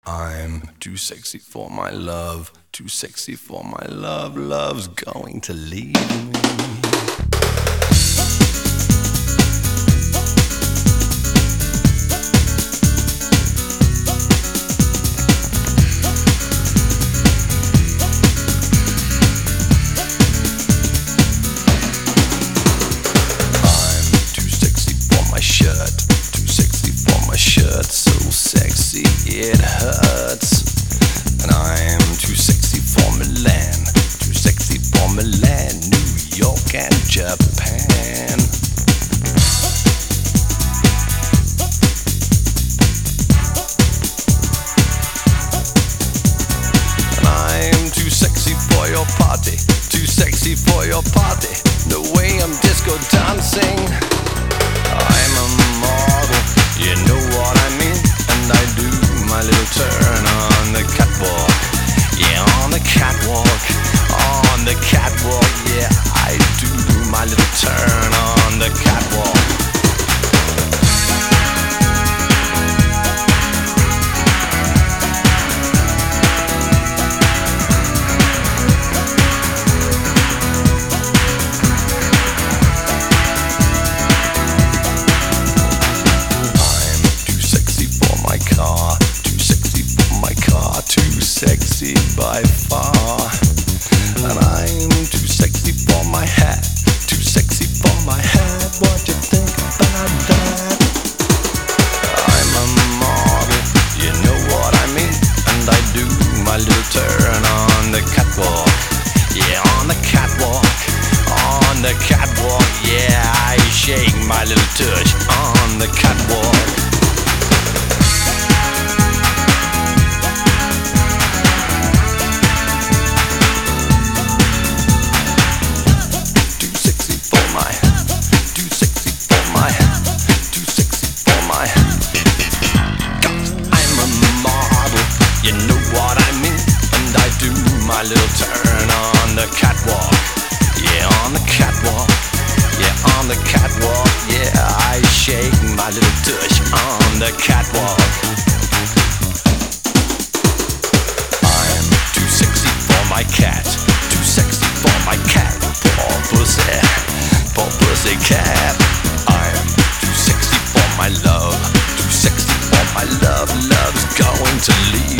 I'm too sexy for my love, too sexy for my love, love's going to leave me. So sexy it hurts, and I'm too sexy for Milan, too sexy for Milan, New York and Japan. And I'm too sexy for your party, too sexy for your party, the way I'm disco dancing. I'm a model, you know what I mean, and I do my little turn on the catwalk. Yeah, on the catwalk, on the catwalk. Yeah, I do my little turn on the catwalk. Sexy by far, and I'm too sexy for my hat, too sexy for my hat. What do you think about that? I'm a model, you know what I mean, and I do my little turn on the catwalk. Yeah, on the catwalk, on the catwalk. Yeah, I shake my little tush on the catwalk. My little turn on the catwalk. Yeah, on the catwalk. Yeah, on the catwalk. Yeah, I shake my little tush on the catwalk. I'm too sexy for my cat, too sexy for my cat. Poor pussy cat. I'm too sexy for my love, too sexy for my love. Love's going to leave